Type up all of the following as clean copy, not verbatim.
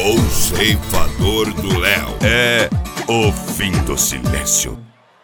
O ceifador do Léo. É o fim do silêncio.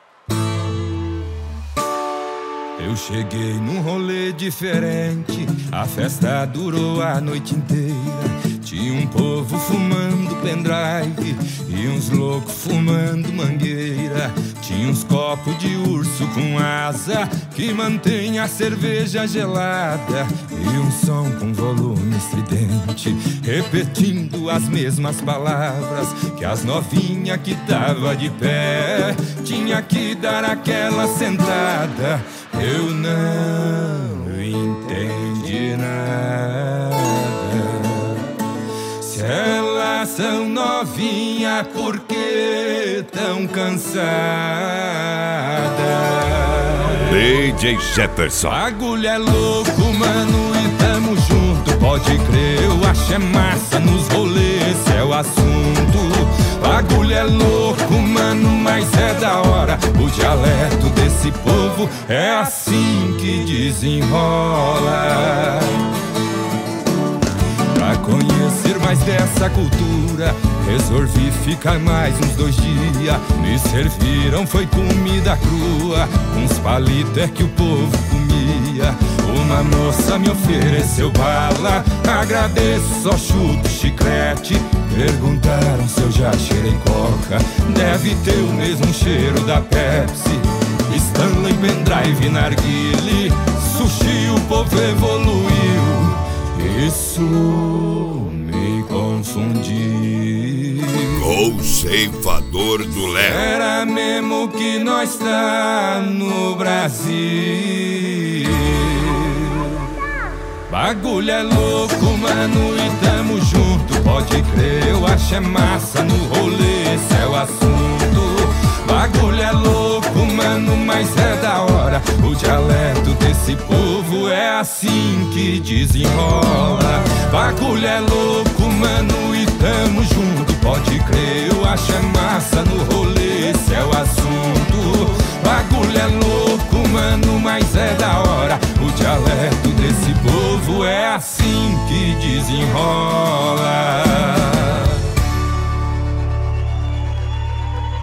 Eu cheguei num rolê diferente, a festa durou a noite inteira. Tinha um povo fumando pendrive e uns loucos fumando mangueira. Tinha uns copos de urso com asa que mantém a cerveja gelada, e um som com volume estridente repetindo as mesmas palavras que as novinhas que tava de pé tinha que dar aquela sentada. Eu não entendi nada. Se elas são novinhas, por que tão cansadas? DJ Jefferson. Bagulho é louco, mano, e tamo junto. Pode crer, eu acho é massa nos rolês, esse é o assunto. Bagulho é louco, mano, mas é da hora. O dialeto desse povo é assim que desenrola. Pra conhecer mais dessa cultura, resolvi ficar mais uns 2 dias. Me serviram, foi comida crua, uns palitos é que o povo comia. Uma moça me ofereceu bala, agradeço, só chuto chiclete. Perguntaram se eu já cheirei coca, deve ter o mesmo cheiro da Pepsi. Stanley, pendrive, narguile, sushi, o povo evoluiu. Isso me confundiu. O ceifador do Léo. Era mesmo que nós tá no Brasil. Bagulho é louco, mano, e tamo junto. Pode crer, eu acho é massa no rolê, esse é o assunto. Bagulho é louco, mano, mas é da hora. O dialeto desse povo é assim que desenrola. Bagulho é louco, mano, e tamo junto. Pode crer, eu acho é massa no rolê, esse é o assunto. Bagulho é louco, mano, mas é da hora. O dialeto desse povo é assim que desenrola.